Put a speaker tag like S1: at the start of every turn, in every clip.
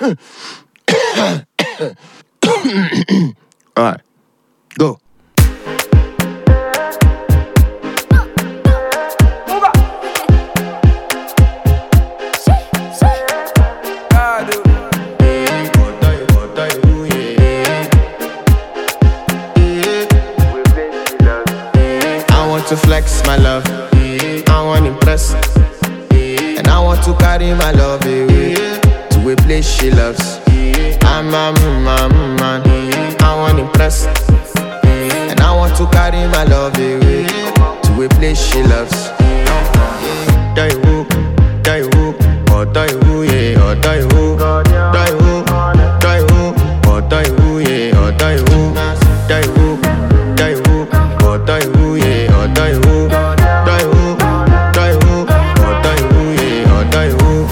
S1: Alright, go. I want to flex my love, I want to impress, and I want to carry my love away to a place she loves. I'm a man, I want to impress, and I want to carry my love away to a place she loves. Die who, oh die who, yeah, oh die who, die who, oh die who, yeah, oh die who, die who, oh die who, yeah, oh die who, die who, oh die who, yeah, oh die who,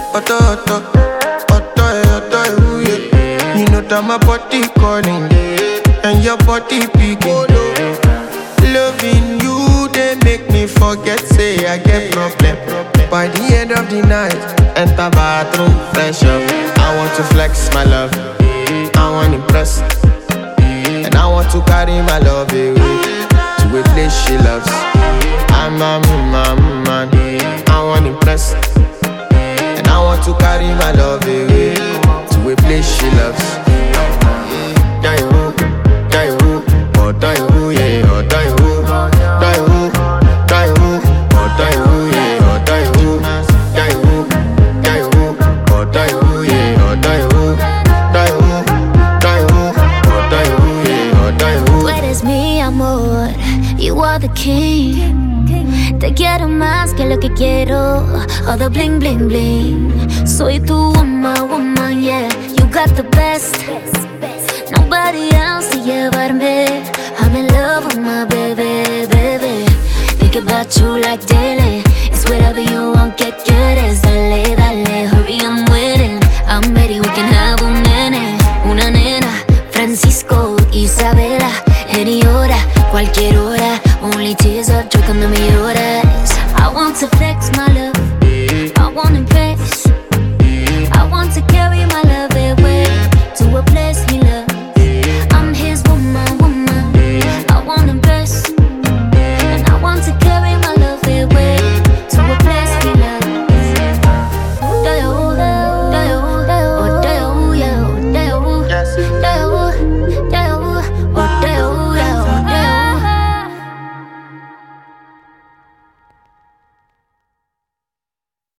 S1: yeah. You know that my body calling and your body picking. Loving you, they make me forget, say I get problem. By the end of the night, enter bathroom, fresh up. I want to flex my love, I want to impress, and I want to carry my love away to a place she loves. I'm a man, I want to impress, and I want to carry my love away to a place she loves. Die who, oh die who, yeah, oh die who, die who, oh die who, yeah, oh die who, oh die who, yeah, oh die who, oh die who, yeah, oh die who.
S2: Tú eres mi amor, you are the king. Te quiero más que lo que quiero, all the bling bling bling. Soy tu woman, yeah, you got the best. Nobody else to llevarme. I'm in love with my baby. Think about you like daily.